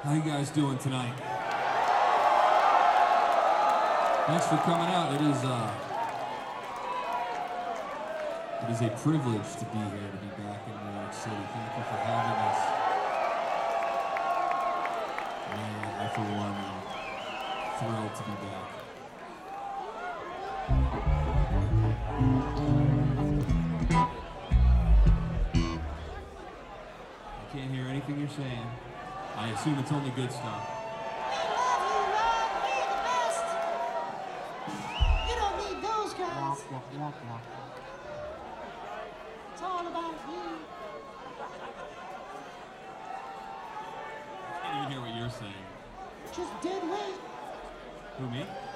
How you guys doing tonight? Thanks for coming out. It is a privilege to be here, to be back in New York City. Thank you for having us. Man, I for one am thrilled to be back. I can't hear anything you're saying. I assume it's only good stuff. We love you, Rob. You're the best. You don't need those guys. It's all about you. I can't even hear what you're saying. Just dead weight. Who, me?